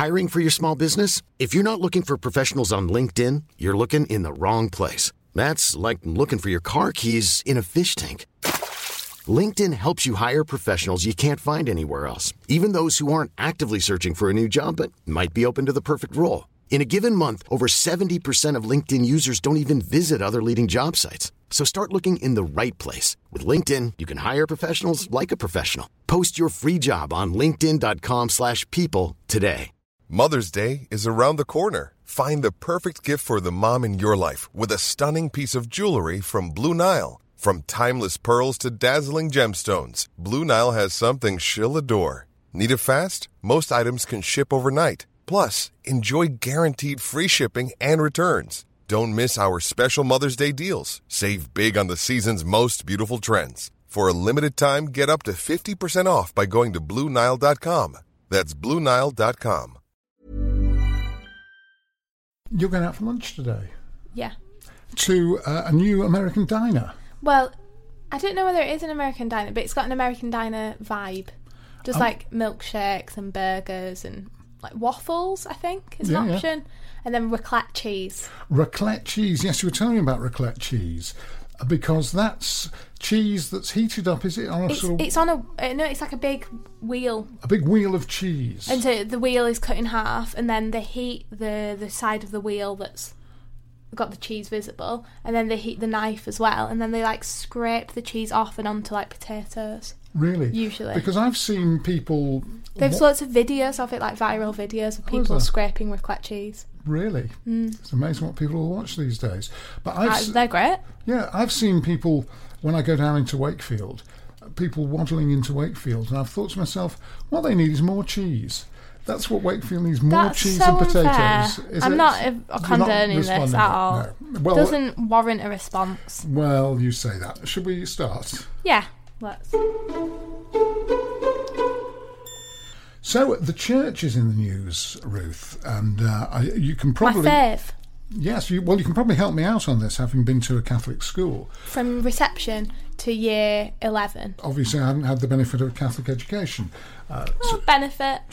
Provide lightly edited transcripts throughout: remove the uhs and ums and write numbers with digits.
Hiring for your small business? If you're not looking for professionals on LinkedIn, you're looking in the wrong place. That's like looking for your car keys in a fish tank. LinkedIn helps you hire professionals you can't find anywhere else, even those who aren't actively searching for a new job but might be open to the perfect role. In a given month, over 70% of LinkedIn users don't even visit other leading job sites. So start looking in the right place. With LinkedIn, you can hire professionals like a professional. Post your free job on linkedin.com/people today. Mother's Day is around the corner. Find the perfect gift for the mom in your life with a stunning piece of jewelry from Blue Nile. From timeless pearls to dazzling gemstones, Blue Nile has something she'll adore. Need it fast? Most items can ship overnight. Plus, enjoy guaranteed free shipping and returns. Don't miss our special Mother's Day deals. Save big on the season's most beautiful trends. For a limited time, get up to 50% off by going to BlueNile.com. That's BlueNile.com. You're going out for lunch today? Yeah. To a new American diner? Well, I don't know whether it is an American diner, but it's got an American diner vibe. Just like milkshakes and burgers and like waffles, I think, is an option. Yeah. And then raclette cheese. Raclette cheese. Yes, you were telling me about raclette cheese. Because that's cheese that's heated up, is it? On a sort of... It's on a... No, it's like a big wheel. A big wheel of cheese. And so the wheel is cut in half, and then they heat the side of the wheel that's got the cheese visible, and then they heat the knife as well, and then they like scrape the cheese off and onto like potatoes. Really? Usually. Because I've seen people... There's lots of videos of it, like viral videos of people scraping raclette cheese. Really? It's amazing what people will watch these days. But they're great. Yeah, I've seen people, when I go down into Wakefield, people waddling into Wakefield, and I've thought to myself, what they need is more cheese. That's what Wakefield needs, more cheese and potatoes. I'm not condoning this at all. No. Well, doesn't warrant a response. Well, you say that. Should we start? Yeah, let's. So the church is in the news, Ruth, and you can probably... My fave. Yes, you can probably help me out on this, having been to a Catholic school. From reception to year 11. Obviously, I haven't had the benefit of a Catholic education. Benefit.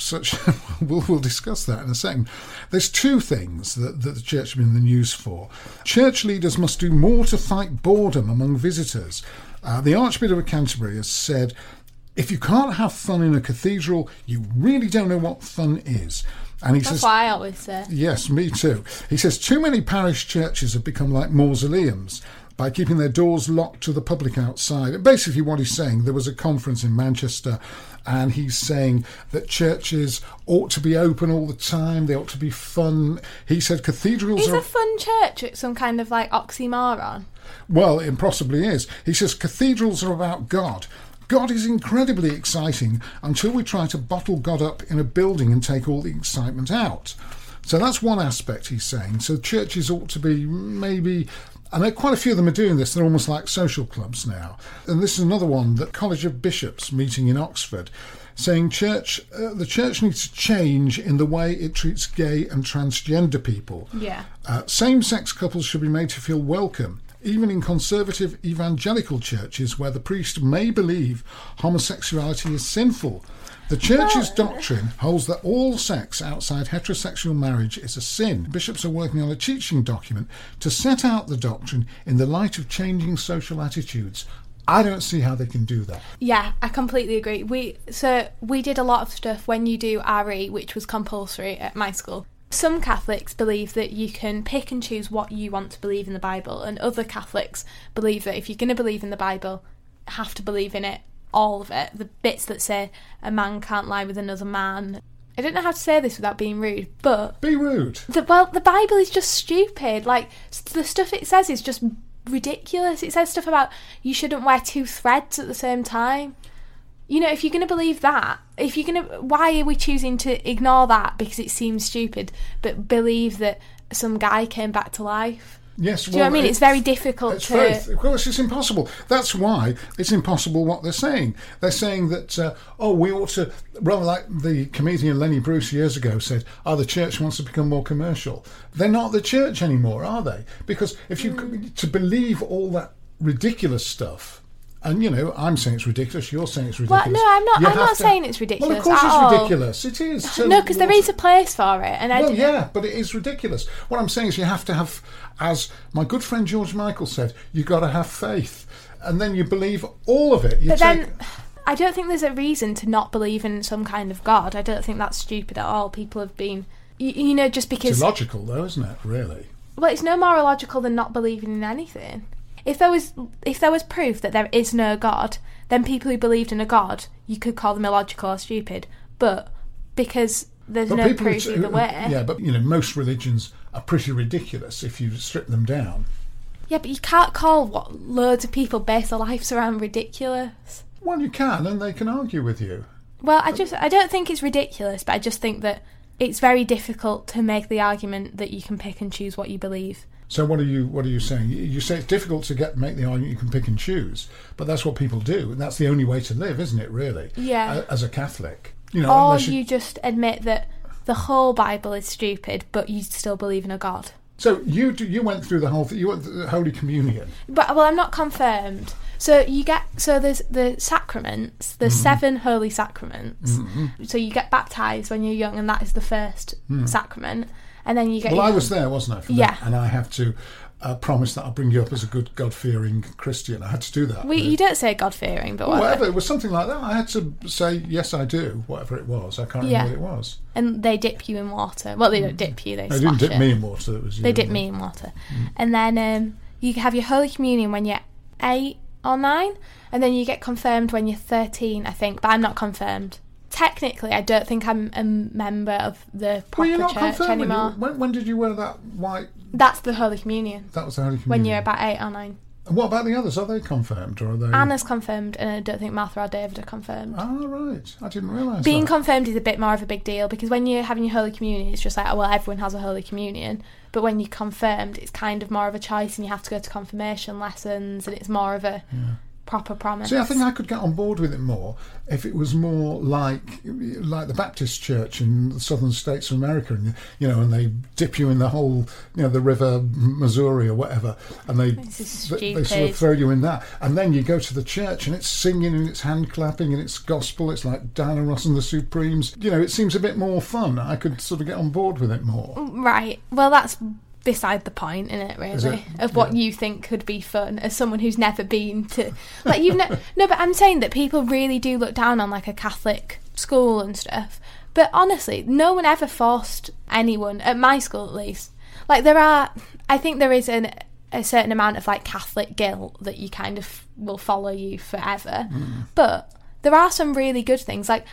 We'll discuss that in a second. There's two things that the church has been in the news for. Church leaders must do more to fight boredom among visitors. The Archbishop of Canterbury has said, if you can't have fun in a cathedral, you really don't know what fun is. And he says, what I always say. Yes, me too. He says too many parish churches have become like mausoleums by keeping their doors locked to the public outside. And basically what he's saying, there was a conference in Manchester, and he's saying that churches ought to be open all the time, they ought to be fun. He said cathedrals Is a fun church some kind of like oxymoron? Well, it possibly is. He says cathedrals are about God. God is incredibly exciting until we try to bottle God up in a building and take all the excitement out. So that's one aspect he's saying. So churches ought to be maybe... And quite a few of them are doing this. They're almost like social clubs now. And this is another one, the College of Bishops meeting in Oxford, saying the church needs to change in the way it treats gay and transgender people. Yeah. Same-sex couples should be made to feel welcome, even in conservative evangelical churches where the priest may believe homosexuality is sinful. The church's doctrine holds that all sex outside heterosexual marriage is a sin. Bishops are working on a teaching document to set out the doctrine in the light of changing social attitudes. I don't see how they can do that. Yeah, I completely agree. We did a lot of stuff when you do RE, which was compulsory at my school. Some Catholics believe that you can pick and choose what you want to believe in the Bible, and other Catholics believe that if you're going to believe in the Bible, you have to believe in it, all of it. The bits that say a man can't lie with another man. I don't know how to say this without being rude, but... Be rude. The Bible is just stupid. Like, the stuff it says is just ridiculous. It says stuff about you shouldn't wear two threads at the same time. You know, if you're going to believe that, why are we choosing to ignore that because it seems stupid, but believe that some guy came back to life? Yes, do you know what I mean? It's very difficult to... Of course, it's impossible. That's why it's impossible what they're saying. They're saying that, we ought to... Rather like the comedian Lenny Bruce years ago said, the church wants to become more commercial. They're not the church anymore, are they? Because if you... To believe all that ridiculous stuff... And, I'm saying it's ridiculous, you're saying it's ridiculous. Well, no, I'm not saying it's ridiculous. Well, of course it's ridiculous. It is. So no, because there is a place for it. And but it is ridiculous. What I'm saying is you have to have, as my good friend George Michael said, you've got to have faith. And then you believe all of it. Then I don't think there's a reason to not believe in some kind of God. I don't think that's stupid at all. People have been, just because... It's illogical, though, isn't it, really? Well, it's no more illogical than not believing in anything. If there was proof that there is no God, then people who believed in a God, you could call them illogical or stupid. But because there's no proof either way... Yeah, but, most religions are pretty ridiculous if you strip them down. Yeah, but you can't call what loads of people base their lives around ridiculous. Well, you can, and they can argue with you. Well, I don't think it's ridiculous, but I just think that it's very difficult to make the argument that you can pick and choose what you believe. So what are you saying? You say it's difficult to make the argument you can pick and choose, but that's what people do, and that's the only way to live, isn't it, really? Yeah. As a Catholic. Or you just admit that the whole Bible is stupid, but you still believe in a God. So you went through the whole thing. You went through the Holy Communion. But I'm not confirmed. So there's the sacraments. There's 7 holy sacraments. Mm-hmm. So you get baptised when you're young, and that is the first sacrament. And then you get. Well, I was there, wasn't I? For yeah. That? And I have to promise that I'll bring you up as a good God-fearing Christian. I had to do that. You don't say God-fearing, but whatever. It was something like that. I had to say yes, I do. Whatever it was, I can't remember what it was. And they dip you in water. Well, they don't dip you. They didn't dip me in water. They dip me in water, and then you have your Holy Communion when you're 8 or 9, and then you get confirmed when you're 13, I think. But I'm not confirmed. Technically, I don't think I'm a member of the proper church anymore. When did you wear that white? That's the Holy Communion. That was the Holy Communion. When you're about 8 or 9. And what about the others? Are they confirmed, or are they? Anna's confirmed, and I don't think Martha or David are confirmed. Oh, right. I didn't realise Being confirmed is a bit more of a big deal, because when you're having your Holy Communion, it's just like, everyone has a Holy Communion. But when you're confirmed, it's kind of more of a choice, and you have to go to confirmation lessons, and it's more of a proper promise. See, I think I could get on board with it more if it was more like the Baptist Church in the southern states of America, and and they dip you in the whole, the river Missouri or whatever, and they sort of throw you in that, and then you go to the church and it's singing and it's hand clapping and it's gospel. It's like Diana Ross and the Supremes. It seems a bit more fun. I could sort of get on board with it more. Right. Well, that's beside the point, isn't it, really, of what you think could be fun as someone who's never been to, like, no, but I'm saying that people really do look down on, like, a Catholic school and stuff, but honestly, no one ever forced anyone, at my school at least. Like, I think there is a certain amount of, like, Catholic guilt that you kind of will follow you forever, but there are some really good things, like,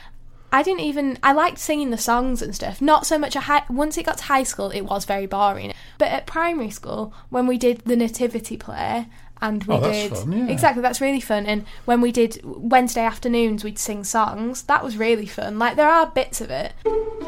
I liked singing the songs and stuff. Not so much once it got to high school, it was very boring. But at primary school, when we did the nativity play, and that's fun, yeah. Exactly, that's really fun. And when we did Wednesday afternoons, we'd sing songs. That was really fun. Like, there are bits of it.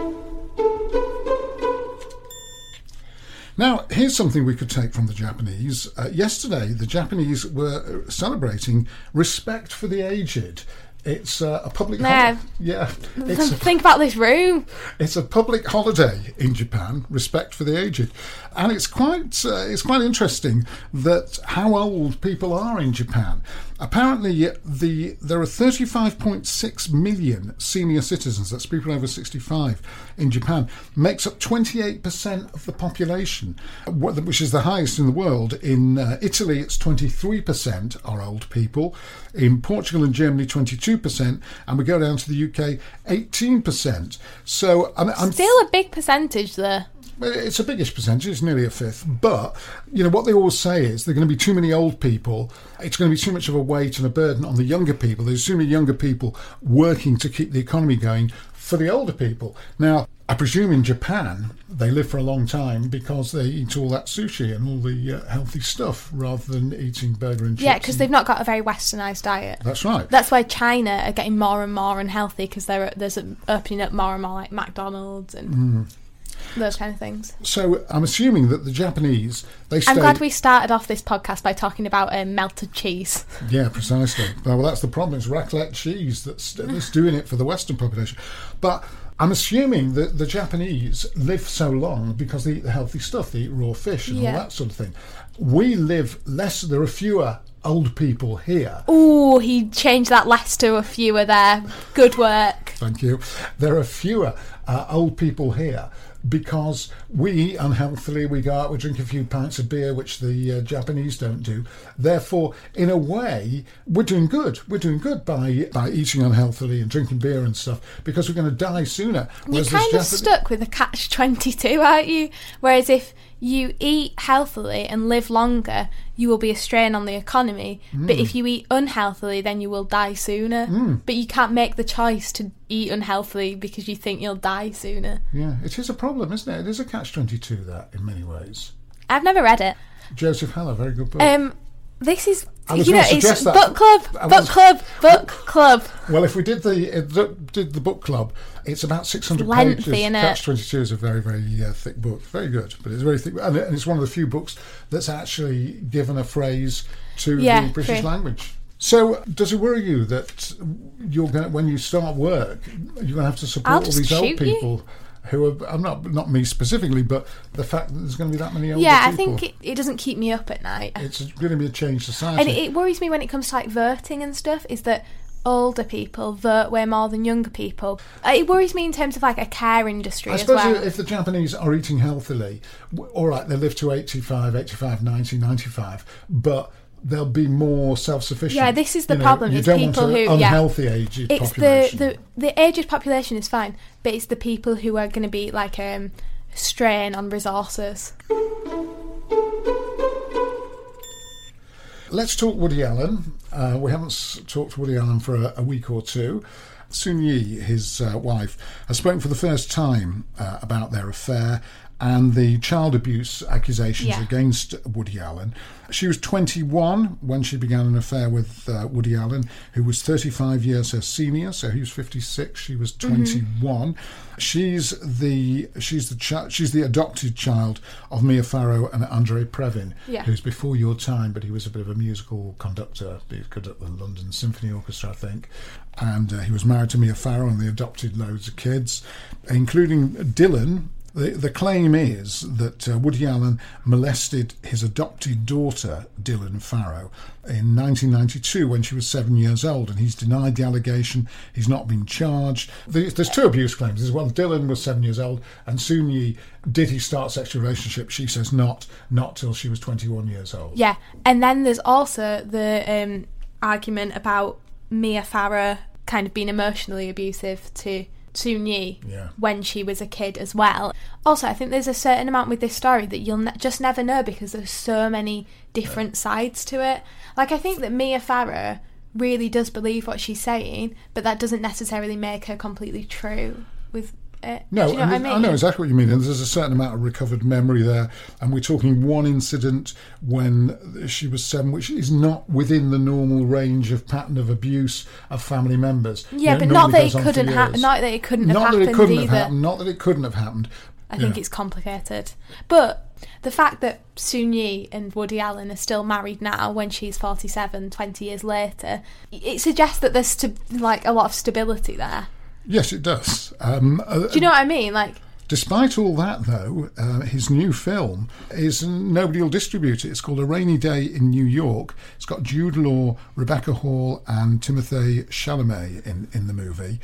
Now, here's something we could take from the Japanese. Yesterday, the Japanese were celebrating respect for the aged. It's a public holiday. Yeah. Think about this room. It's a public holiday in Japan, respect for the aged. And it's quite interesting that how old people are in Japan. Apparently, there are 35.6 million senior citizens, that's people over 65, in Japan, makes up 28% of the population, which is the highest in the world. In Italy, it's 23% are old people. In Portugal and Germany, 22%, and we go down to the UK, 18%. So I'm still a big percentage there. It's a biggish percentage, it's nearly a fifth. But, what they always say is there are going to be too many old people. It's going to be too much of a weight and a burden on the younger people. There's too many younger people working to keep the economy going for the older people. Now, I presume in Japan, they live for a long time because they eat all that sushi and all the healthy stuff rather than eating burger and chips. Yeah, because they've not got a very westernised diet. That's right. That's why China are getting more and more unhealthy, because there's opening up more and more, like McDonald's and... those kind of things. So I'm assuming that the Japanese, I'm glad we started off this podcast by talking about melted cheese. Yeah, precisely. Well, that's the problem. It's raclette cheese that's doing it for the Western population. But I'm assuming that the Japanese live so long because they eat the healthy stuff. They eat raw fish and all that sort of thing. We live less. There are fewer old people here. Oh, he changed that less to a fewer there. Good work. Thank you. There are fewer old people here because we eat unhealthily, we go out, we drink a few pints of beer, which the Japanese don't do. Therefore, in a way, we're doing good. We're doing good by eating unhealthily and drinking beer and stuff, because we're going to die sooner. You're kind of stuck with a catch-22, aren't you? Whereas if you eat healthily and live longer, you will be a strain on the economy. But if you eat unhealthily, then you will die sooner. But you can't make the choice to eat unhealthily because you think you'll die sooner. Yeah, it is a problem, isn't it? It is a catch-22, that, in many ways. I've never read it. Joseph Heller, very good book. This is, it's book club. Well, if we did the book club, it's about 600 pages. Catch-22 is a very, very thick book. Very good, but it's very thick. And it's one of the few books that's actually given a phrase to the British language. So, does it worry you that when you start work, you're going to have to support all these old people? Who are not me specifically, but the fact that there's going to be that many older people. Yeah, I think it doesn't keep me up at night. It's going to be a changed society. And it worries me when it comes to like voting and stuff, is that older people vote way more than younger people. It worries me in terms of like a care industry as well. I suppose if the Japanese are eating healthily, all right, they live to 85, 90, 95, but they'll be more self-sufficient. Yeah, this is the problem. You don't want an unhealthy aged population. The aged population is fine, but it's the people who are going to be like strain on resources. Let's talk Woody Allen. We haven't talked Woody Allen for a week or two. Soon Yi, his wife, has spoken for the first time about their affair and the child abuse accusations against Woody Allen. She was 21 when she began an affair with Woody Allen, who was 35 years her senior, so he was 56, she was 21. She's the adopted child of Mia Farrow and Andre Previn, who's before your time, but he was a bit of a musical conductor. He conducted the London Symphony Orchestra, I think. And he was married to Mia Farrow, and they adopted loads of kids, including Dylan. The claim is that Woody Allen molested his adopted daughter, Dylan Farrow, in 1992 when she was 7 years old, and he's denied the allegation. He's not been charged. There's two abuse claims. There's one, Dylan was 7 years old, and Soon Yi, did he start a sexual relationship? She says not till she was 21 years old. Yeah, and then there's also the argument about Mia Farrow kind of being emotionally abusive to Soon Yi when she was a kid as well. Also, I think there's a certain amount with this story that you'll just never know because there's so many different sides to it. Like, I think that Mia Farrow really does believe what she's saying, but that doesn't necessarily make her completely true with it. No, do you know what I mean? I know exactly what you mean, and there's a certain amount of recovered memory there, and we're talking one incident when she was 7, which is not within the normal range of pattern of abuse of family members. Yeah, but not that it couldn't happen. Not that it couldn't have happened either. Not that it couldn't have happened. I think it's complicated. But the fact that Soon Yi and Woody Allen are still married now when she's 47, 20 years later, it suggests that there's a lot of stability there. Yes, it does. Do you know what I mean? Despite all that, though, his new film is nobody will distribute it. It's called A Rainy Day in New York. It's got Jude Law, Rebecca Hall, and Timothée Chalamet in the movie.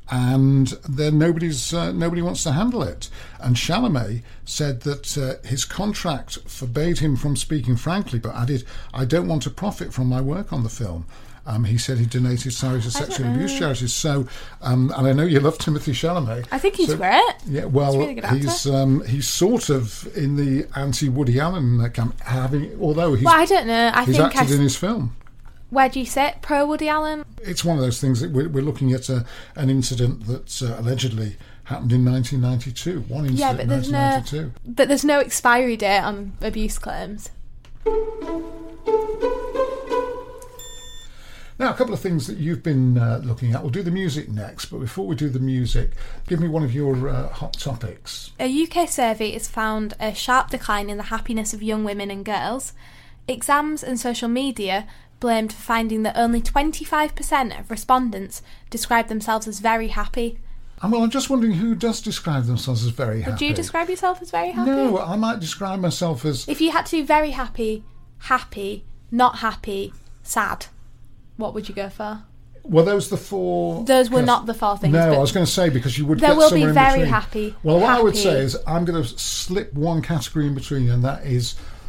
And then nobody wants to handle it. And Chalamet said that his contract forbade him from speaking frankly, but added, "I don't want to profit from my work on the film." He said he donated salary to sexual abuse charities. So, and I know you love Timothée Chalamet. I think he's great. Yeah, well, he's a really good actor. He's sort of in the anti-Woody Allen camp, although he's. Well, I don't know. He's acted in his film. Where do you sit? Pro Woody Allen? It's one of those things that we're looking at an incident that allegedly happened in 1992. One incident in 1992. But there's no expiry date on abuse claims. Now, a couple of things that you've been looking at. We'll do the music next, but before we do the music, give me one of your hot topics. A UK survey has found a sharp decline in the happiness of young women and girls. Exams and social media blamed for finding that only 25% of respondents describe themselves as very happy. Well, I'm just wondering who does describe themselves as very happy. Would you describe yourself as very happy? No, I might describe myself as... If you had to be very happy, happy, not happy, sad, what would you go for? Were those the 4? Those were not the 4 things. No, I was going to say, because you would get there somewhere will be in very between. happy. Well, what happy. I would say is I'm going to slip one category in between, and that is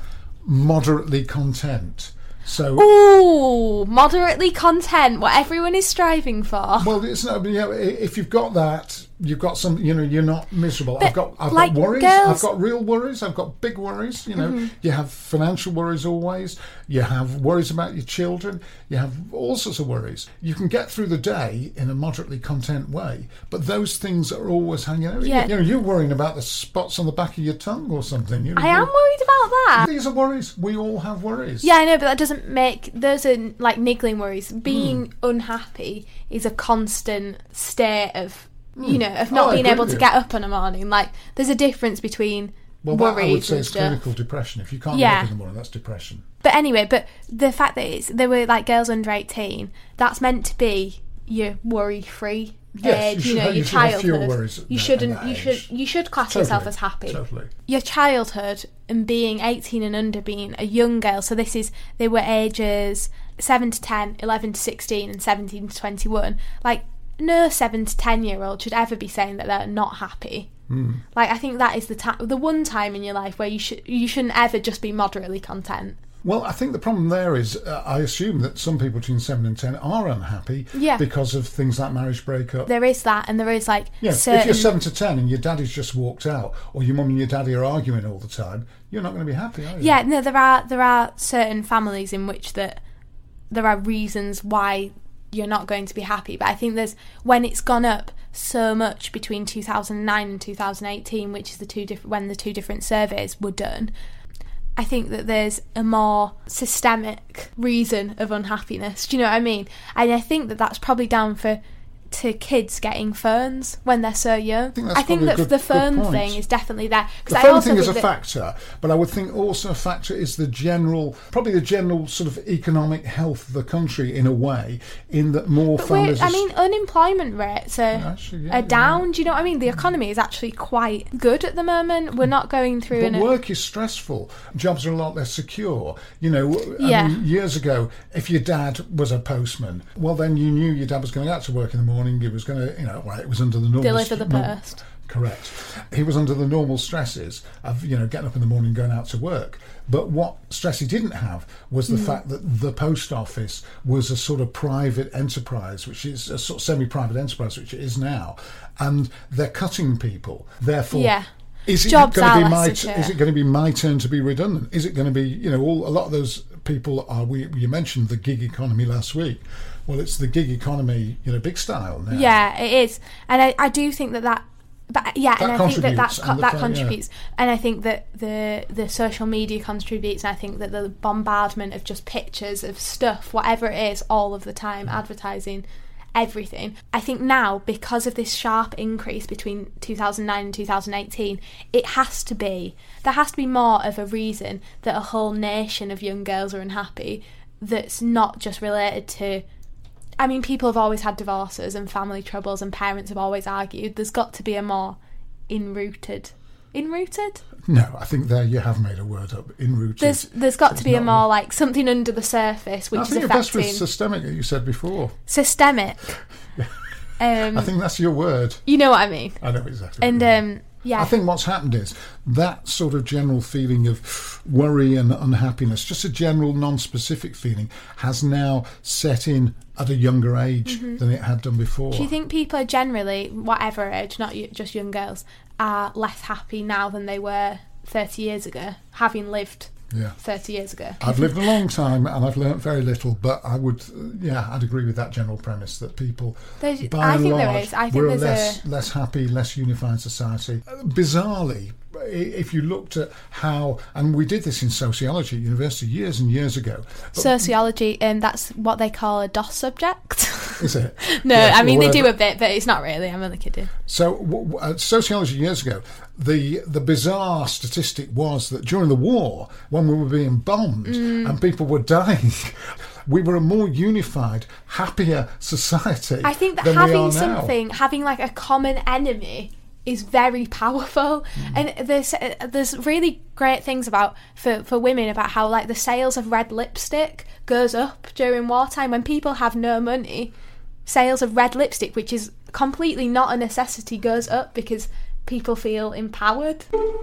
moderately content. So, ooh, moderately content, what everyone is striving for. Well, it's not. If you've got that, you've got some. You're not miserable. But I've got like worries. girls, I've got real worries. I've got big worries. You have financial worries always. You have worries about your children. You have all sorts of worries. You can get through the day in a moderately content way, but those things are always hanging out. Yeah. You're worrying about the spots on the back of your tongue or something. I am worried about that. These are worries. We all have worries. Yeah, I know, but that doesn't make... Those are like niggling worries. Being unhappy is a constant state of, of not being able to get up in the morning. Like, there's a difference between worries I would say and it's stuff. clinical depression. If you can't get up in the morning, that's depression. But anyway, the fact that there were like girls under 18, that's meant to be your worry-free Yes, age, you your should childhood. have fewer worries You should class totally, yourself as happy. Totally. Your childhood and being 18 and under, being a young girl. So they were ages 7 to 10, 11 to 16, and 17 to 21. Like, no 7 to 10-year-old should ever be saying that they're not happy. Like, I think that is the one time in your life where you shouldn't ever just be moderately content. Well, I think the problem there is, I assume that some people between 7 and 10 are unhappy because of things like marriage breakup. There is that, and there is like certain... If you're 7 to 10 and your daddy's just walked out, or your mum and your daddy are arguing all the time, you're not going to be happy, are you? Yeah, no, there are certain families in which that there are reasons why you're not going to be happy, but I think when it's gone up so much between 2009 and 2018, which is when the two different surveys were done, I think that there's a more systemic reason of unhappiness. Do you know what I mean? And I think that that's probably down to kids getting phones when they're so young. I think that the phone thing is definitely there. The phone thing is a factor, but I would think also a factor is the general sort of economic health of the country in a way, in that more families... unemployment rates are down. Do you know what I mean? The economy is actually quite good at the moment. We're not going through... But work is stressful. Jobs are a lot less secure. I mean, years ago, if your dad was a postman, well, then you knew your dad was going out to work in the morning. He was going to, it was under the normal... Deliver the post. Correct. He was under the normal stresses of, getting up in the morning and going out to work. But what stress he didn't have was the fact that the post office was a sort of private enterprise, which is a sort of semi-private enterprise, which it is now. And they're cutting people. Therefore, is it going to be my turn to be redundant? Is it going to be, a lot of those people are... You mentioned the gig economy last week. Well, it's the gig economy, big style now. Yeah, it is, and I do think that. But yeah, and I think that contributes, and I think that the social media contributes, and I think that the bombardment of just pictures of stuff, whatever it is, all of the time, advertising, everything. I think now, because of this sharp increase between 2009 and 2018, there has to be more of a reason that a whole nation of young girls are unhappy. That's not just related to... I mean, people have always had divorces and family troubles, and parents have always argued. There's got to be a more in-rooted? No, I think there you have made a word up. In-rooted. There's got to be a more, like, something under the surface which is affecting... I think the best was systemic, that you said before. Systemic? I think that's your word. You know what I mean. I know exactly what you mean. Yeah. I think what's happened is that sort of general feeling of worry and unhappiness, just a general non-specific feeling, has now set in at a younger age than it had done before. Do you think people are generally, whatever age, not just young girls, are less happy now than they were 30 years ago, having lived 30 years ago? I've lived a long time and I've learnt very little, but I'd agree with that general premise that people, by and large, we're a less happy, less unified society. Bizarrely, if you looked at how, and we did this in sociology at university years and years ago. Sociology, that's what they call a DOS subject. Is it? No, I mean, they do a bit, but it's not really. I'm only kidding. So, sociology years ago, the bizarre statistic was that during the war, when we were being bombed and people were dying, we were a more unified, happier society. I think that having like a common enemy is very powerful. And there's really great things about for women about how like the sales of red lipstick goes up during wartime when people have no money. Sales of red lipstick, which is completely not a necessity, goes up because people feel empowered.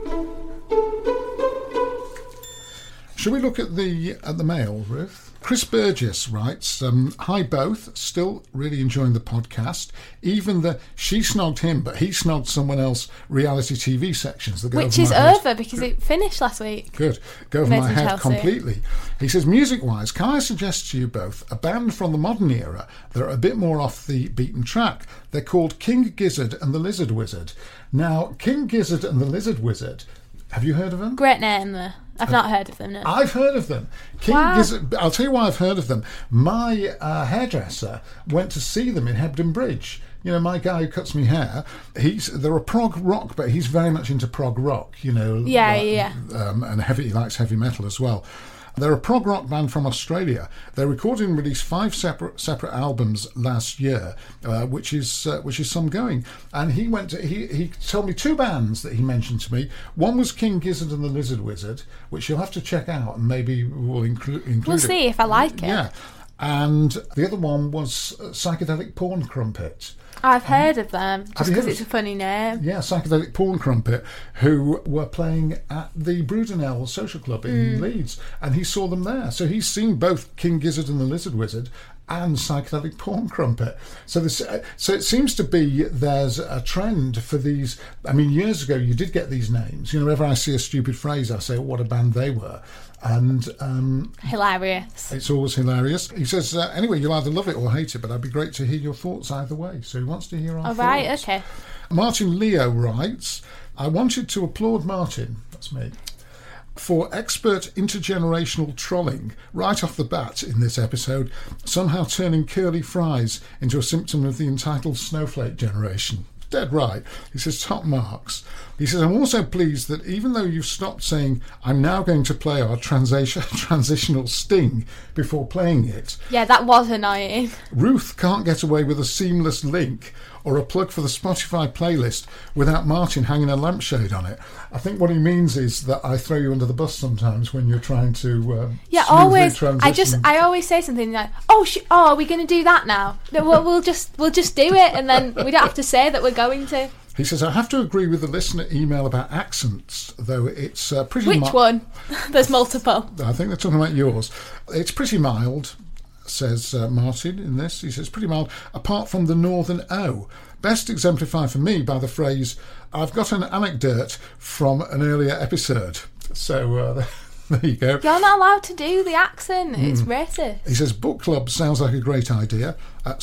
Shall we look at the mail, Ruth? Chris Burgess writes, hi both, still really enjoying the podcast. Even the she snogged him, but he snogged someone else reality TV sections. Which is over because it finished last week. Good. Go over my head completely. He says, music-wise, can I suggest to you both a band from the modern era that are a bit more off the beaten track? They're called King Gizzard and the Lizard Wizard. Now, King Gizzard and the Lizard Wizard, have you heard of them? Great name, though. I've not heard of them, no. I've heard of them. Gizzard, I'll tell you why I've heard of them. My hairdresser went to see them in Hebden Bridge. You know, my guy who cuts me hair, they're a prog rock, but he's very much into prog rock, you know. Yeah. And he likes heavy metal as well. They're a prog rock band from Australia. They recorded and released 5 separate albums last year, which is some going. And he told me 2 bands that he mentioned to me. One was King Gizzard and the Lizard Wizard, which you'll have to check out, and maybe we'll include. We'll see if I like it. Yeah. And the other one was Psychedelic Porn Crumpet. I've heard of them, just because it's a funny name. Yeah, Psychedelic Porn Crumpet, who were playing at the Brudenell Social Club in Leeds, and he saw them there. So he's seen both King Gizzard and the Lizard Wizard and Psychedelic Porn Crumpet. So it seems to be there's a trend for these. I mean, years ago you did get these names. You know, whenever I see a stupid phrase, I say, what a band they were. And hilarious. It's always hilarious. He says, anyway, you'll either love it or hate it, but I'd be great to hear your thoughts either way. So he wants to hear our thoughts. Right, okay. Martin Leo writes, I wanted to applaud Martin, that's me, for expert intergenerational trolling right off the bat in this episode, somehow turning curly fries into a symptom of the entitled snowflake generation. Dead right. He says, top marks. He says, I'm also pleased that even though you've stopped saying, I'm now going to play our transitional sting before playing it. Yeah, that was annoying. Ruth can't get away with a seamless link or a plug for the Spotify playlist without Martin hanging a lampshade on it. I think what he means is that I throw you under the bus sometimes when you're trying to always transition. I always say something like, are we going to do that now? No, we'll just do it, and then we don't have to say that we're going to. He says, I have to agree with the listener email about accents, though it's pretty mild. Which one? There's multiple. I think they're talking about yours. It's pretty mild, says Martin in this. He says, pretty mild, apart from the northern O. Best exemplified for me by the phrase, I've got an anecdote from an earlier episode. So there you go. You're not allowed to do the accent. It's racist. He says, book club sounds like a great idea.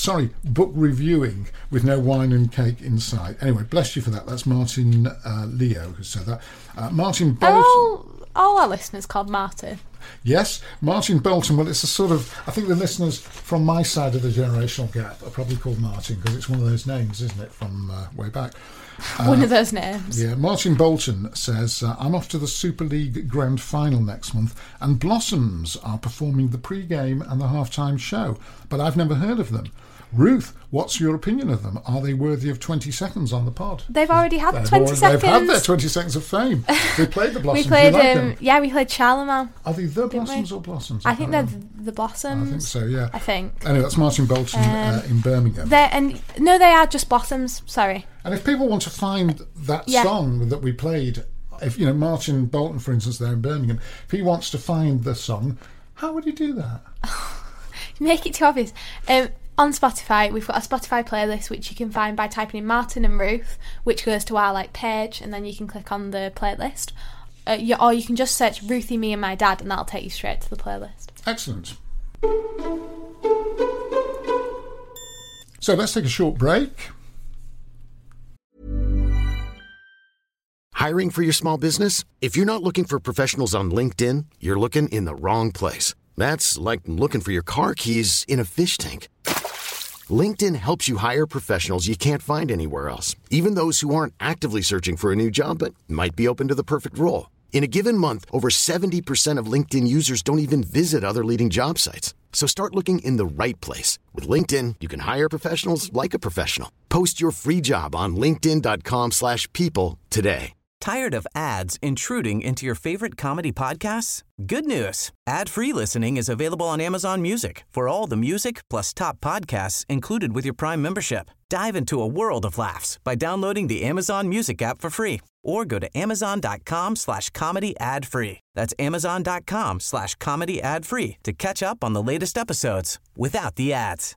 Book reviewing with no wine and cake inside. Anyway, bless you for that. That's Martin Leo who said that. Martin Bolton. All our listeners called Martin. Yes, Martin Bolton. Well, it's a sort of, I think the listeners from my side of the generational gap are probably called Martin because it's one of those names, isn't it, from way back. One of those names. Yeah, Martin Bolton says, I'm off to the Super League Grand Final next month and Blossoms are performing the pre-game and the half-time show, but I've never heard of them. Ruth, what's your opinion of them? Are they worthy of 20 seconds on the pod? They've already had 20 seconds. They've had their 20 seconds of fame. We played the Blossoms. We played, we played Charlemagne. Are they the Blossoms or Blossoms? I think they're the Blossoms. I think so, yeah. I think. Anyway, that's Martin Bolton in Birmingham. No, they are just Blossoms. Sorry. And if people want to find that song that we played, if Martin Bolton, for instance, there in Birmingham, if he wants to find the song, how would he do that? Make it too obvious. On Spotify, we've got a Spotify playlist which you can find by typing in Martin and Ruth, which goes to our page, and then you can click on the playlist. Or you can just search Ruthie, Me and My Dad, and that'll take you straight to the playlist. Excellent. So let's take a short break. Hiring for your small business? If you're not looking for professionals on LinkedIn, you're looking in the wrong place. That's like looking for your car keys in a fish tank. LinkedIn helps you hire professionals you can't find anywhere else, even those who aren't actively searching for a new job but might be open to the perfect role. In a given month, over 70% of LinkedIn users don't even visit other leading job sites. So start looking in the right place. With LinkedIn, you can hire professionals like a professional. Post your free job on linkedin.com/people today. Tired of ads intruding into your favorite comedy podcasts? Good news. Ad-free listening is available on Amazon Music for all the music plus top podcasts included with your Prime membership. Dive into a world of laughs by downloading the Amazon Music app for free or go to amazon.com/comedy ad-free. That's amazon.com/comedy ad-free to catch up on the latest episodes without the ads.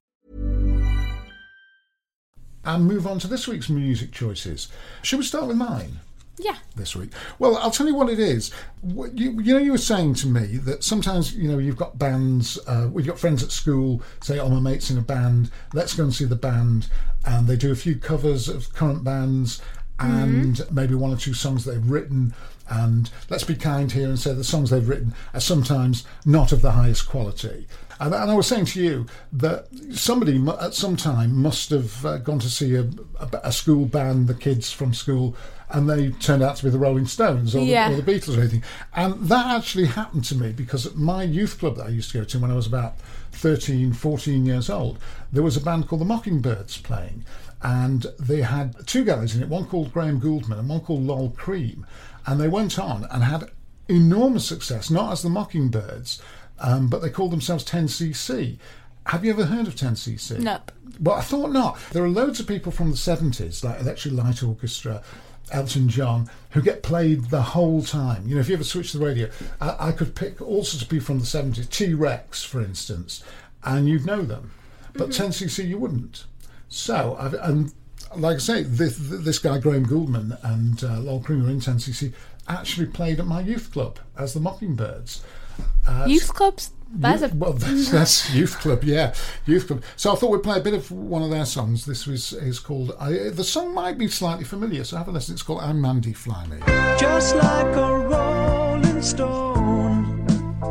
And move on to this week's music choices. Should we start with mine? Yeah. This week. Well, I'll tell you what it is. You were saying to me that sometimes, you've got bands, we've got friends at school, say, my mate's in a band, let's go and see the band, and they do a few covers of current bands and maybe one or two songs they've written, and let's be kind here and say the songs they've written are sometimes not of the highest quality. And I was saying to you that somebody at some time must have gone to see a school band, the kids from school, and they turned out to be the Rolling Stones or the Beatles or anything. And that actually happened to me because at my youth club that I used to go to when I was about 13, 14 years old, there was a band called the Mockingbirds playing. And they had two guys in it, one called Graham Gouldman and one called Lol Cream. And they went on and had enormous success, not as the Mockingbirds, but they called themselves 10cc. Have you ever heard of 10cc? Nope. Well, I thought not. There are loads of people from the 70s, like Electric Light Orchestra, Elton John, who get played the whole time. If you ever switch the radio, I could pick all sorts of people from the 70s, T-Rex, for instance, and you'd know them. But 10cc, you wouldn't. So, and like I say, this guy, Graham Gouldman, and Lol Cream in 10cc, actually played at my youth club as the Mockingbirds. Youth clubs? That's youth club, yeah, youth club. So I thought we'd play a bit of one of their songs. This is called. The song might be slightly familiar, so have a listen. It's called "I'm Mandy, Fly Me." Just like a rolling stone,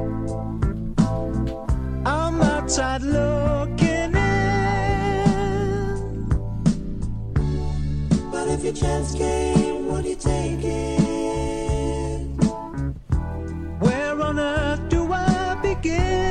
I'm outside looking in. But if your chance came, would you take it? Where on earth do I begin?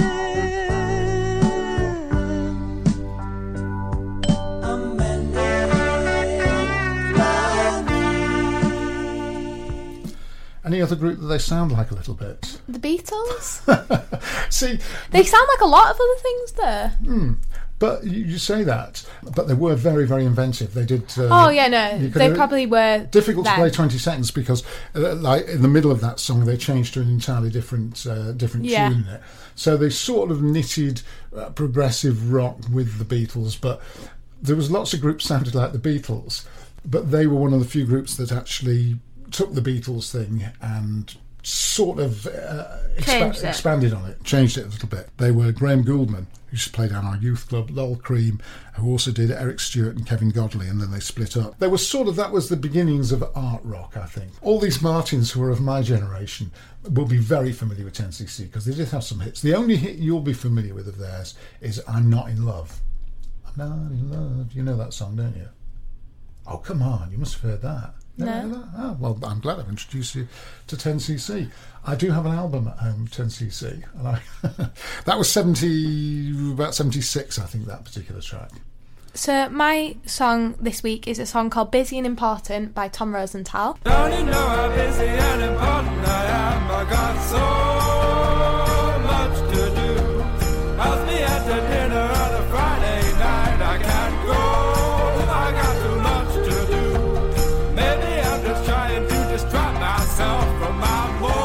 Any other group that they sound like a little bit? The Beatles? See, they sound like a lot of other things there. But you say that, but they were very, very inventive. They did. They probably were difficult to play 20 seconds because, like in the middle of that song, they changed to an entirely different tune in it. So they sort of knitted progressive rock with the Beatles, but there was lots of groups sounded like the Beatles, but they were one of the few groups that actually took the Beatles thing and sort of expanded on it, changed it a little bit. They were Graham Gouldman, who used to play down our youth club, Lol Cream, who also did Eric Stewart and Kevin Godley, and then they split up. That was the beginnings of art rock, I think. All these Martins who are of my generation will be very familiar with 10cc because they did have some hits. The only hit you'll be familiar with of theirs is I'm Not in Love. I'm not in love. You know that song, don't you? Oh, come on, you must have heard that. No. Oh, well, I'm glad I've introduced you to 10cc. I do have an album at home, 10cc, and that was about 76, I think, that particular track. So my song this week is a song called Busy and Important by Tom Rosenthal. Don't you know how busy and important I am? I got so much to do. Ask me at the dinner on a Friday night. I can't go, I got too much to do. Maybe I'm just trying to distract myself from my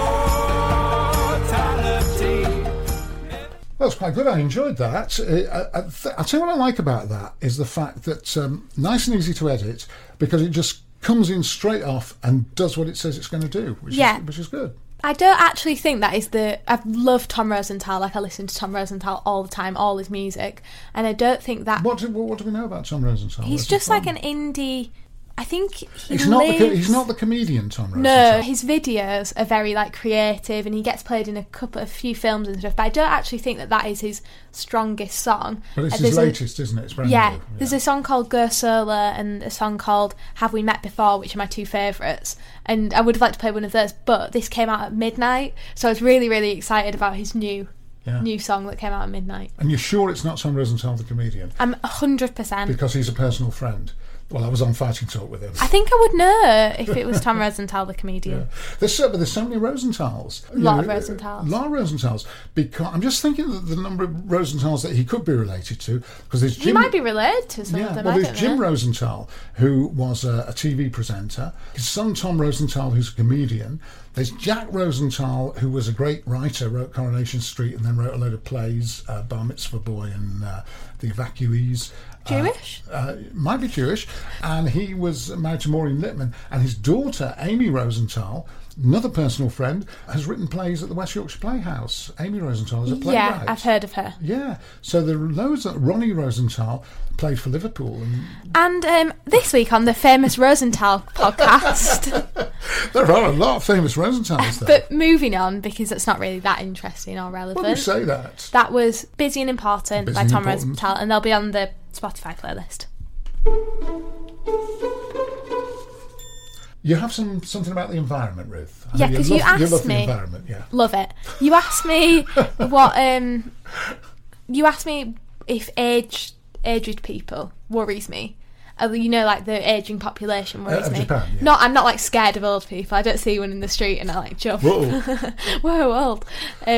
mortality. That was quite good. I enjoyed that. I'll tell you what I like about that is the fact that nice and easy to edit because it just comes in straight off and does what it says it's going to do, which is good. I don't actually think that is I've loved Tom Rosenthal. Like, I listen to Tom Rosenthal all the time, all his music, and I don't think that. What do we know about Tom Rosenthal? He's just like an indie. I think he's not the comedian Tom Rosenthal. No, his videos are very like creative, and he gets played in a few films and stuff. But I don't actually think that is his strongest song. But it's his latest, isn't it? It's brand new. There's a song called Go Solar and a song called Have We Met Before, which are my two favourites. And I would have liked to play one of those, but this came out at midnight, so I was really, really excited about his new new song that came out at midnight. And you're sure it's not Tom Rosenthal, the comedian? I'm 100%. Because he's a personal friend. Well, I was on Fighting Talk with him. I think I would know if it was Tom Rosenthal, the comedian. Yeah. There's so many Rosenthals. A lot of Rosenthals. Because I'm just thinking that the number of Rosenthals that he could be related to. Because there's Jim. He might be related to some of them. Well, there's Jim Rosenthal, who was a TV presenter. His son Tom Rosenthal, who's a comedian. There's Jack Rosenthal, who was a great writer, wrote Coronation Street, and then wrote a load of plays, Bar Mitzvah Boy and The Evacuees. Jewish? Might be Jewish. And he was married to Maureen Lipman. And his daughter, Amy Rosenthal, another personal friend, has written plays at the West Yorkshire Playhouse. Amy Rosenthal is a playwright. Yeah, I've heard of her. Yeah. So there are loads of... Ronnie Rosenthal played for Liverpool. And this week on the Famous Rosenthal podcast... There are a lot of famous Rosenthals there. But moving on, because it's not really that interesting or relevant. Why do you say that? That was Busy and Important by Tom Rosenthal, and they'll be on the Spotify playlist. You have something about the environment, Ruth. Yeah, because you asked me. You love the environment, yeah. Love it. You asked me what. You asked me if aged people worries me. You know, like the ageing population worries me. Japan, yeah. No, I'm not like scared of old people. I don't see one in the street and I like jump. Whoa, whoa, old.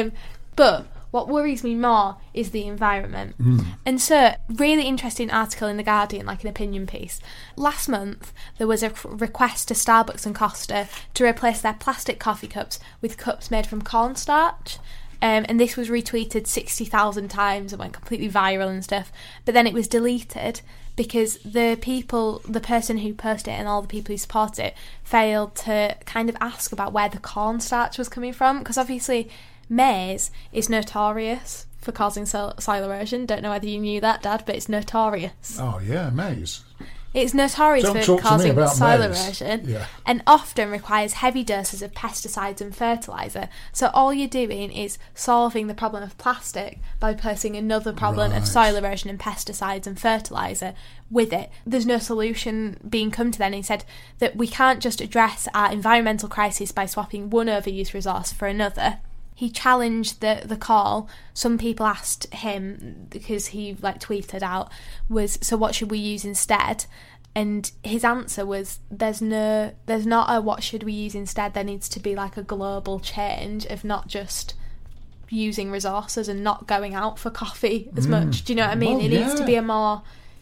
But what worries me more is the environment. And so, really interesting article in The Guardian, like an opinion piece. Last month, there was a request to Starbucks and Costa to replace their plastic coffee cups with cups made from cornstarch. And this was retweeted 60,000 times and went completely viral and stuff. But then it was deleted because the person who posted it and all the people who support it failed to kind of ask about where the cornstarch was coming from. Because obviously maize is notorious for causing soil erosion. Don't know whether you knew that, Dad, but it's notorious. Oh, yeah, maize. It's notorious for causing soil erosion and often requires heavy doses of pesticides and fertiliser. So all you're doing is solving the problem of plastic by placing another problem of soil erosion and pesticides and fertiliser with it. There's no solution being come to then. He said that we can't just address our environmental crisis by swapping one overused resource for another. He challenged the call. Some people asked him, because he tweeted out, so what should we use instead? And his answer was, there's not a what should we use instead. There needs to be like a global change of not just using resources and not going out for coffee as much. Do you know what I mean? It needs to be a more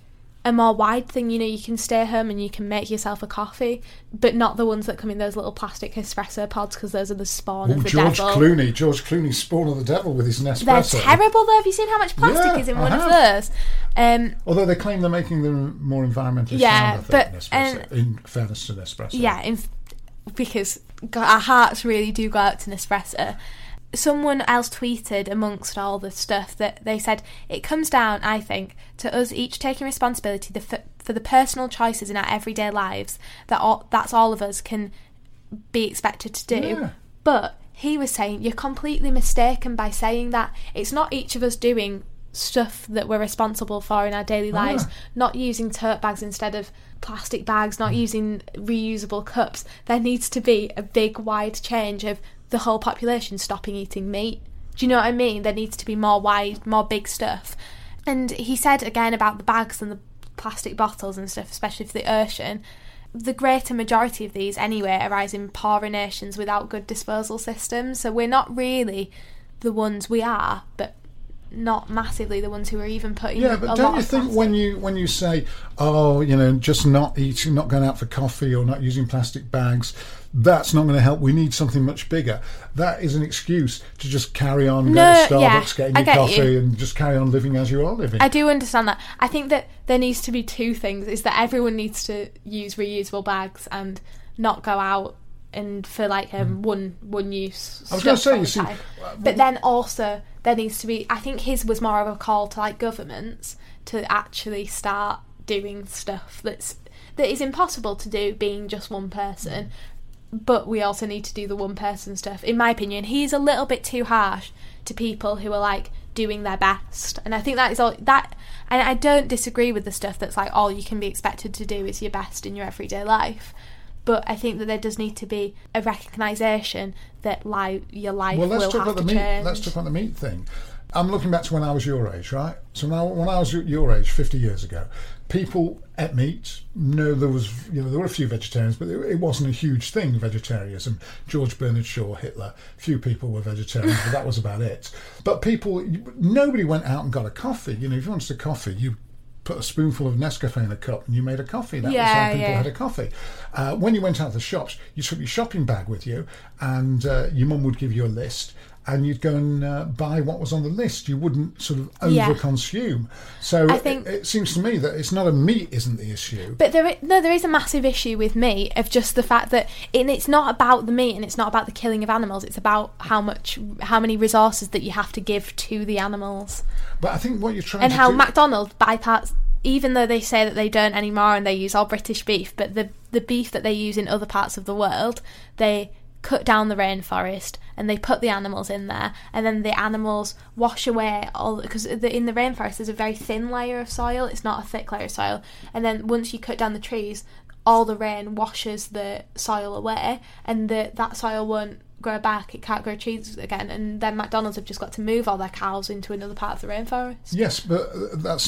wide thing. You know, you can stay home and you can make yourself a coffee, but not the ones that come in those little plastic espresso pods, because those are the spawn of the devil. George Clooney's spawn of the devil with his Nespresso. They're terrible though. Have you seen how much plastic is in one of those? Although they claim they're making them more environmentally sound, I think, in fairness to Nespresso. Yeah, because our hearts really do go out to Nespresso. Someone else tweeted amongst all the stuff that they said, it comes down, I think, to us each taking responsibility for the personal choices in our everyday lives that's all of us can be expected to do. Yeah. But he was saying, you're completely mistaken by saying that. It's not each of us doing stuff that we're responsible for in our daily lives, not using tote bags instead of plastic bags, not using reusable cups. There needs to be a big, wide change of the whole population stopping eating meat. Do you know what I mean? There needs to be more big stuff. And he said again about the bags and the plastic bottles and stuff, especially for the ocean. The greater majority of these anyway arise in poorer nations without good disposal systems. So we're not really the ones we are, but not massively the ones who are even putting a lot of plastic. Yeah, but don't you think when you say, just not eating, not going out for coffee or not using plastic bags, that's not going to help. We need something much bigger. That is an excuse to just carry on going to Starbucks, getting your coffee, and just carry on living as you are living. I do understand that. I think that there needs to be two things. Is that everyone needs to use reusable bags and not go out and for one use. I was going to say, you see, but then also there needs to be. I think his was more of a call to governments to actually start doing stuff that is impossible to do being just one person. But we also need to do the one person stuff. In my opinion, he's a little bit too harsh to people who are doing their best, and I think that is all that. And I don't disagree with the stuff that's all you can be expected to do is your best in your everyday life. But I think that there does need to be a recognition that your life will have to change. Let's talk about the meat thing. I'm looking back to when I was your age, right? So when I was your age, 50 years ago, people ate meat. No, there were a few vegetarians, but it wasn't a huge thing, vegetarianism. George Bernard Shaw, Hitler, few people were vegetarians, but that was about it. But nobody went out and got a coffee. If you wanted a coffee, you put a spoonful of Nescafe in a cup and you made a coffee. That was how people had a coffee. When you went out to the shops, you took your shopping bag with you, and your mum would give you a list, and you'd go and buy what was on the list. You wouldn't sort of over-consume. So I think it seems to me that it's not meat isn't the issue. But there is a massive issue with meat of just the fact that it's not about the meat and it's not about the killing of animals. It's about how many resources that you have to give to the animals. But I think what you're trying to do... And how McDonald's bypass... Even though they say that they don't anymore and they use all British beef, but the beef that they use in other parts of the world, they cut down the rainforest and they put the animals in there, and then the animals wash away all, because in the rainforest there's a very thin layer of soil, it's not a thick layer of soil, and then once you cut down the trees, all the rain washes the soil away, and that soil won't grow back, it can't grow trees again, and then McDonald's have just got to move all their cows into another part of the rainforest. Yes, but that's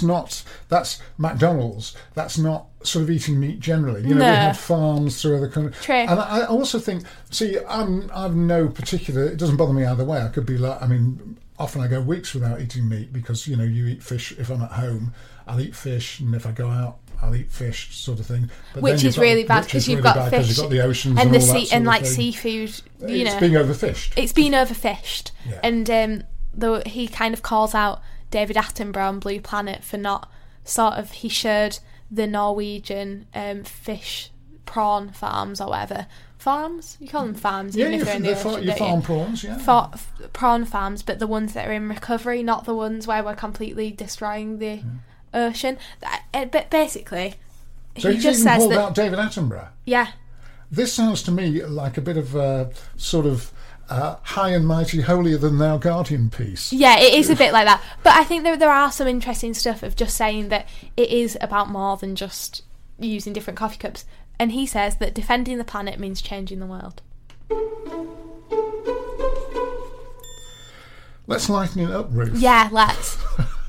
McDonald's, that's not sort of eating meat generally. They have farms through other countries. True. And I also think, I've no particular, it doesn't bother me either way. I could be like, often I go weeks without eating meat because, you eat fish. If I'm at home, I'll eat fish, and if I go out, I'll eat fish, sort of thing. But which is really bad because you've got fish, you've got the oceans and the sea, and like seafood. It's being overfished. It's been overfished, and though he kind of calls out David Attenborough on Blue Planet for not he showed the Norwegian fish prawn farms or whatever. Farms? You call them farms, even if they're in the ocean. You farm prawns, yeah. Prawn farms, but the ones that are in recovery, not the ones where we're completely destroying the ocean. But basically, so he just says that... out David Attenborough? Yeah. This sounds to me like a bit of a sort of high and mighty, holier than thou Guardian piece. Yeah, it is a bit like that. But I think there are some interesting stuff of just saying that it is about more than just using different coffee cups. And he says that defending the planet means changing the world. Let's lighten it up, Ruth. Yeah, let's.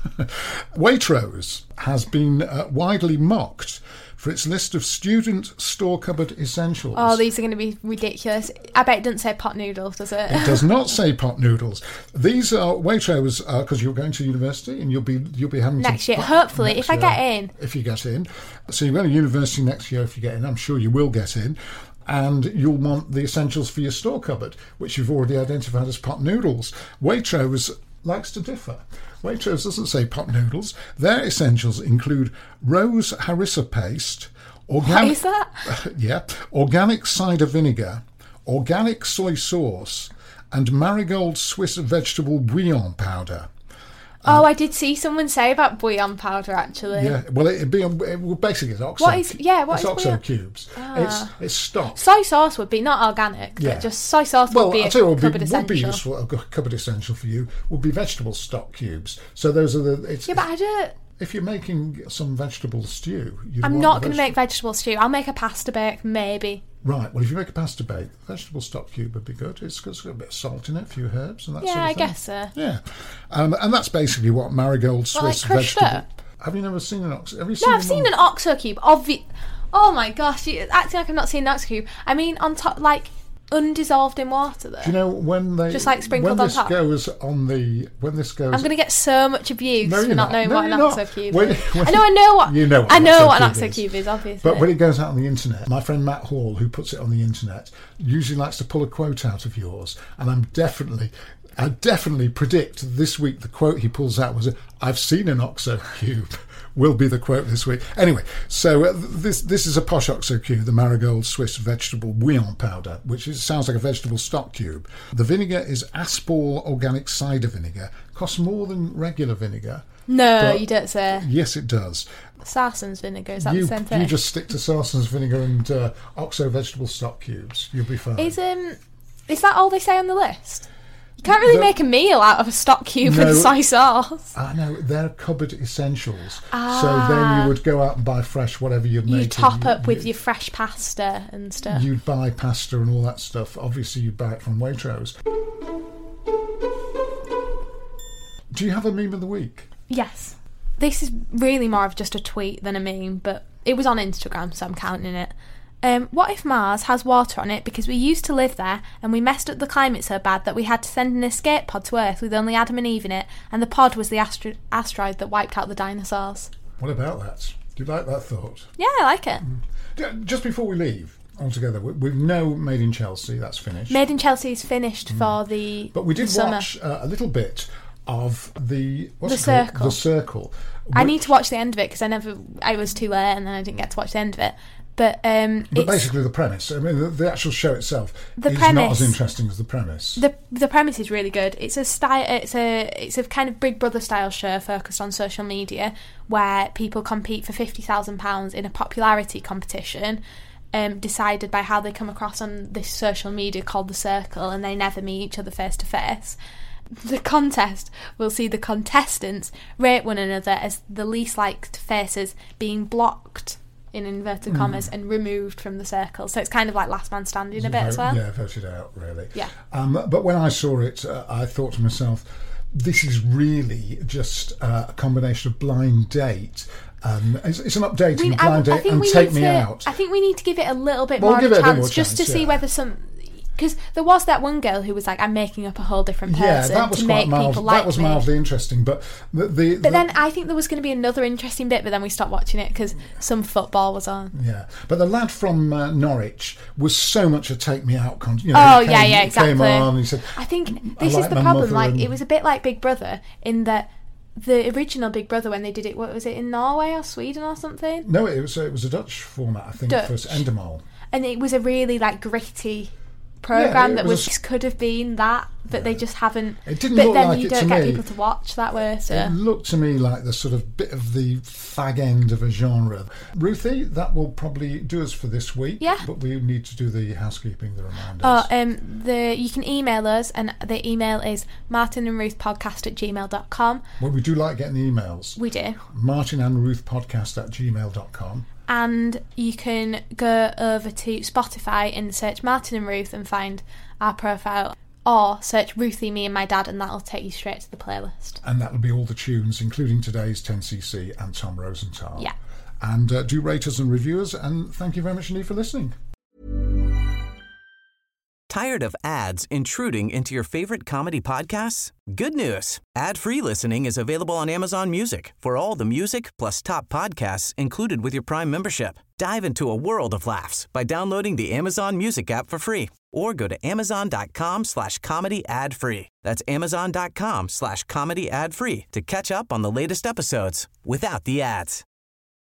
Waitrose has been widely mocked for its list of student store cupboard essentials. Oh, these are going to be ridiculous. I bet it doesn't say pot noodles, does it? It does not say pot noodles. These are Waitrose, because you're going to university and you'll be having next year. Hopefully, if I get in. If you get in. So you're going to university next year if you get in. I'm sure you will get in. And you'll want the essentials for your store cupboard, which you've already identified as pot noodles. Waitrose likes to differ. Waitrose doesn't say pot noodles. Their essentials include rose harissa paste, what is that? Organic cider vinegar, organic soy sauce, and Marigold Swiss vegetable bouillon powder. I did see someone say about bouillon powder, actually. Yeah, well, basically it's OXO. What is OXO bouillon? Cubes. It's stock. Soy sauce would be not organic, but just soy sauce would be a cupboard essential. Would be useful. A cupboard essential for you would be vegetable stock cubes. So those are the. But I don't. If you're making some vegetable stew, I'm not going to make vegetable stew. I'll make a pasta bake, maybe. Right. Well, if you make a pasta bake, vegetable stock cube would be good. It's got a bit of salt in it, a few herbs, and that sort of thing. Yeah, I guess so. Yeah, and that's basically what Marigold Swiss vegetable. Up. Have you never seen an OXO? I've seen an OXO cube. Oh my gosh! You're acting like I've not seen an OXO cube. I mean, on top, like undissolved in water, though. Do you know when they just like sprinkled on top? When this goes, I'm going to get so much abuse for not knowing what an OXO cube is. I know what an OXO cube is, obviously. But when it goes out on the internet, my friend Matt Hall, who puts it on the internet, usually likes to pull a quote out of yours, and I definitely predict this week the quote he pulls out was, "I've seen an OXO cube." Will be the quote this week. Anyway, so this is a posh OXO cube, the Marigold Swiss vegetable bouillon powder, which sounds like a vegetable stock cube. The vinegar is Aspall organic cider vinegar. Costs more than regular vinegar. No, you don't say. Yes, it does. Sarson's vinegar, is that the same thing? You just stick to Sarson's vinegar and OXO vegetable stock cubes. You'll be fine. Is that all they say on the list? You can't really make a meal out of a stock cube and soy sauce. I know, they're cupboard essentials. So then you would go out and buy fresh whatever you'd make. You top up with your fresh pasta and stuff. You'd buy pasta and all that stuff. Obviously, you'd buy it from Waitrose. Do you have a meme of the week? Yes. This is really more of just a tweet than a meme, but it was on Instagram, so I'm counting it. What if Mars has water on it because we used to live there and we messed up the climate so bad that we had to send an escape pod to Earth with only Adam and Eve in it, and the pod was the asteroid that wiped out the dinosaurs? What about that? Do you like that thought? Yeah, I like it. Just before we leave altogether, we've no Made in Chelsea, that's finished. Made in Chelsea is finished for the But we did summer. watch a little bit of the Circle. The Circle. I need to watch the end of it because I was too late and then I didn't get to watch the end of it. But basically the premise, I mean, the actual show itself is not as interesting as the premise. The premise is really good. It's a kind of Big Brother style show focused on social media where people compete for £50,000 in a popularity competition, decided by how they come across on this social media called The Circle, and they never meet each other face to face. The contest will see the contestants rate one another as the least liked faces being blocked, in inverted commas, and removed from the circle. So it's kind of like Last Man Standing a bit as well. Yeah, voted out, really. Yeah. But when I saw it, I thought to myself, this is really just a combination of Blind Date. It's an updating Blind Date and Take Me Out. I think we need to give it a little bit more of a chance, just to see whether some... Because there was that one girl who was like, I'm making up a whole different person to make people like me. That was mildly interesting, but then I think there was going to be another interesting bit, but then we stopped watching it because some football was on. Yeah, but the lad from Norwich was so much a Take Me Out content. Exactly. He came on and he said, I think this is the problem. Like, it was a bit like Big Brother in that the original Big Brother, when they did it, what was it, in Norway or Sweden or something? No, it was a Dutch format, I think, for Endemol. And it was a really like gritty programme that could have been that, but they just haven't. It didn't look like it to me. But then you don't get people to watch that way. So it looked to me like the sort of bit of the fag end of a genre. Ruthie, that will probably do us for this week. Yeah. But we need to do the housekeeping, the reminders. You can email us, and the email is martinandruthpodcast@gmail.com. Well, we do like getting the emails. We do. martinandruthpodcast@gmail.com. And you can go over to Spotify and search Martin and Ruth and find our profile, or search Ruthie, Me and My Dad, and that'll take you straight to the playlist. And that'll be all the tunes, including today's 10cc and Tom Rosenthal. Yeah. And do rate us and review us, and thank you very much indeed for listening. Tired of ads intruding into your favorite comedy podcasts? Good news. Ad-free listening is available on Amazon Music for all the music plus top podcasts included with your Prime membership. Dive into a world of laughs by downloading the Amazon Music app for free, or go to amazon.com/comedy ad-free. That's amazon.com/comedy ad-free to catch up on the latest episodes without the ads.